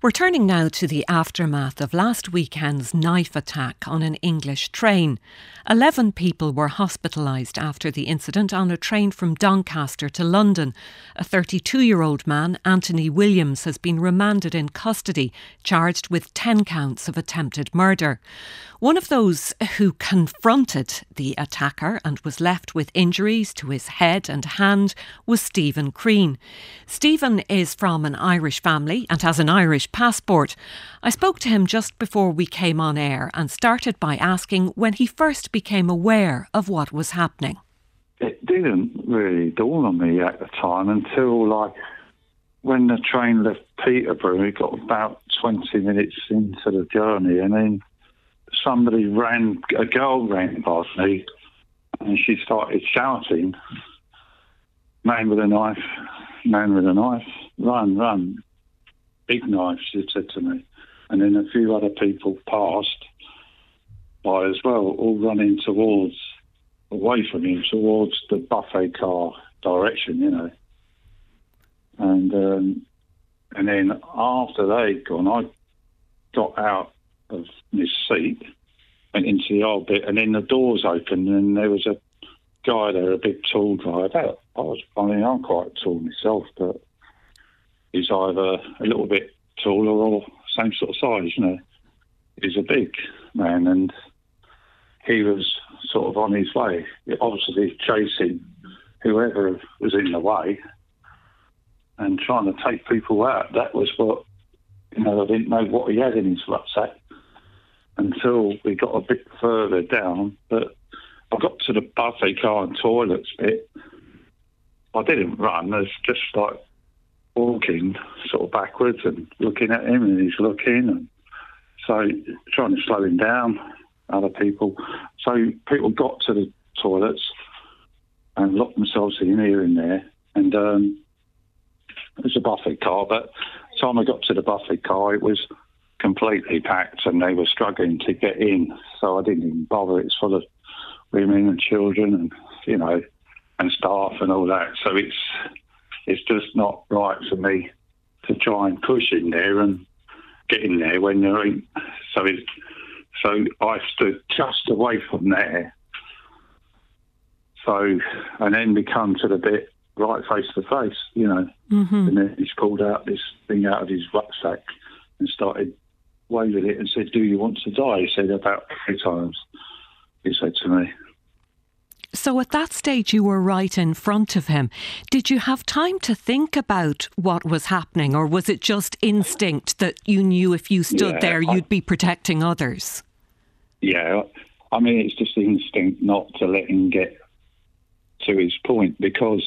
We're turning now to the aftermath of last weekend's knife attack on an English train. 11 people were hospitalised after the incident on a train from Doncaster to London. A 32-year-old man, Anthony Williams, has been remanded in custody, charged with 10 counts of attempted murder. One of those who confronted the attacker and was left with injuries to his head and hand was Stephen Crean. Stephen is from an Irish family and has an Irish passport. I spoke to him just before we came on air and started by asking when he first became aware of what was happening. It didn't really dawn on me at the time until when the train left Peterborough. We got about 20 minutes into the journey, and then a girl ran past me, and she started shouting, "Man with a knife, man with a knife, run, run, big knife," she said to me. And then a few other people passed by as well, all running away from him, towards the buffet car direction, And then after they'd gone, I got out of my seat, went into the old bit, and then the doors opened, and there was a guy there, a big tall guy. I'm quite tall myself, but he's either a little bit taller or same sort of size, He's a big man, and he was sort of on his way, obviously chasing whoever was in the way and trying to take people out. That was what, I didn't know what he had in his rucksack until we got a bit further down. But I got to the buffet car and toilets bit. I didn't run. I was just walking sort of backwards and looking at him, and he's looking, and so trying to slow him down, other people. So people got to the toilets and locked themselves in here and there, and it was a buffet car, but by the time I got to the buffet car, it was completely packed and they were struggling to get in, so I didn't even bother. It's full of women and children and, and staff and all that, so it's just not right for me to try and push in there and get in there when there ain't. So I stood just away from there. So, and then we come to the bit right face to face, Mm-hmm. And then he's pulled out this thing out of his rucksack and started waving it and said, "Do you want to die?" He said about 3 times, he said to me. So at that stage you were right in front of him. Did you have time to think about what was happening, or was it just instinct that you knew if you stood there you'd be protecting others? Yeah, it's just instinct not to let him get to his point, because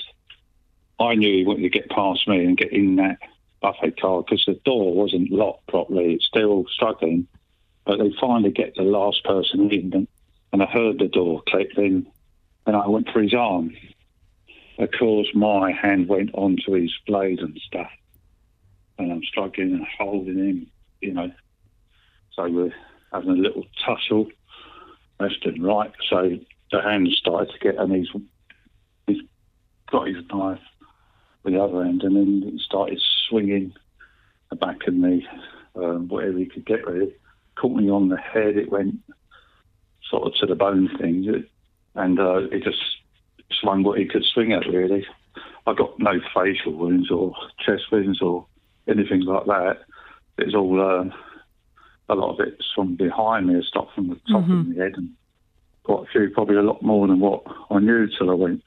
I knew he wanted to get past me and get in that buffet car because the door wasn't locked properly. It's still struggling, but they finally get the last person in, and I heard the door click then, and I went for his arm. Of course, my hand went onto his blade and stuff, and I'm struggling and holding him, So we're having a little tussle, left and right. So the hand started to get, and he's got his knife with the other end, and then he started swinging the back of me, whatever he could get really. Caught me on the head. It went sort of to the bone thing, and it just swung what he could swing at, really. I got no facial wounds or chest wounds or anything like that. It was all, a lot of it's from behind me, a stop from the top of my head, and quite a few, probably a lot more than what I knew till I went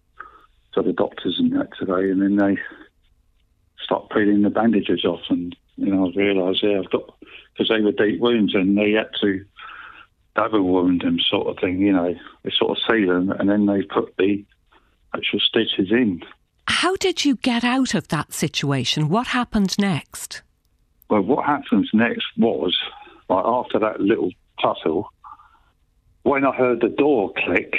to the doctors and that today, and then they start peeling the bandages off, and I realised, I've got, because they were deep wounds and they had to double wound them sort of thing, they sort of seal them and then they put the actual stitches in. How did you get out of that situation? What happened next? Well, what happens next was, after that little tussle, when I heard the door click,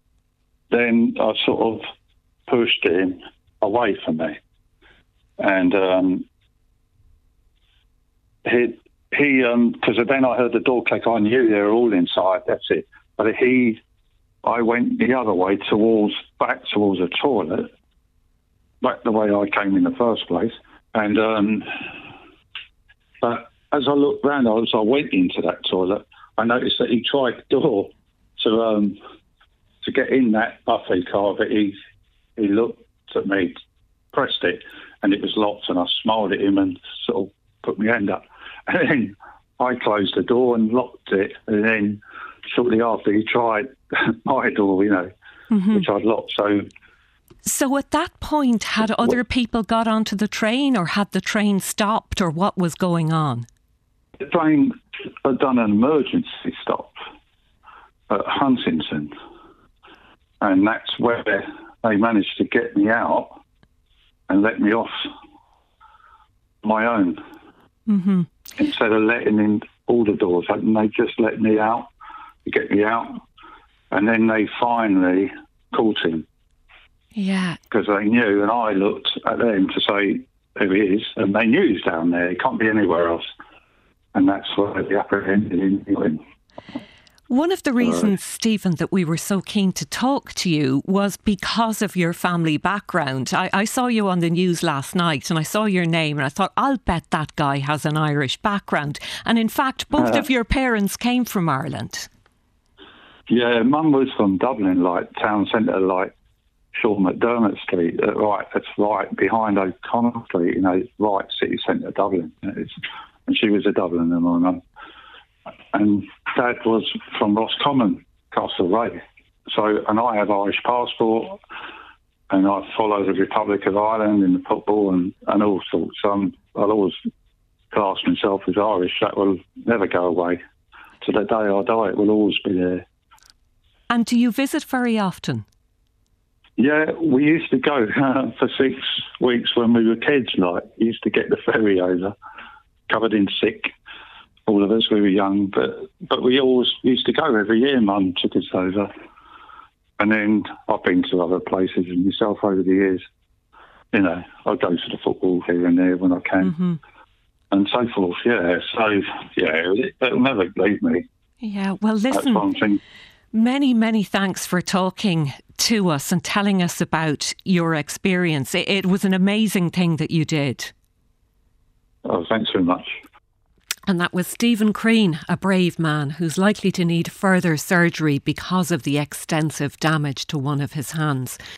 then I sort of pushed him away from me. And he because then I heard the door click, I knew they were all inside, that's it. But I went the other way back towards the toilet, back the way I came in the first place. And But as I looked round, as I went into that toilet, I noticed that he tried the door to get in that buffet car, but he looked at me, pressed it, and it was locked, and I smiled at him and sort of put my hand up. And then I closed the door and locked it, and then shortly after he tried my door, which I'd locked. So at that point, had other people got onto the train, or had the train stopped, or what was going on? The train had done an emergency stop at Huntington, and that's where they managed to get me out and let me off my own. Mm-hmm. Instead of letting in all the doors open, they just let me out to get me out, and then they finally caught him. Yeah. Because they knew, and I looked at them to say who he is, and they knew he's down there. He can't be anywhere else. And that's why they apprehended him. One of the reasons, Stephen, that we were so keen to talk to you was because of your family background. I saw you on the news last night and I saw your name and I thought, I'll bet that guy has an Irish background. And in fact, both of your parents came from Ireland. Yeah, Mum was from Dublin, like town centre, like Sean McDermott Street. That's right behind O'Connell Street, right city centre Dublin. And she was a Dubliner, my mum. And Dad was from Roscommon, Castlereagh. And I have Irish passport, and I follow the Republic of Ireland in the football and all sorts. I'll always class myself as Irish. That will never go away. To the day I die, it will always be there. And do you visit very often? Yeah, we used to go for 6 weeks when we were kids. We used to get the ferry over, covered in sick. All of us, we were young, but we always used to go every year. Mum took us over. And then I've been to other places and myself over the years. I go to the football here and there when I can, and so forth. Yeah, it'll never leave me. Yeah, well, listen, that's one thing. Many, many thanks for talking to us and telling us about your experience. It was an amazing thing that you did. Oh, thanks very much. And that was Stephen Crean, a brave man who's likely to need further surgery because of the extensive damage to one of his hands.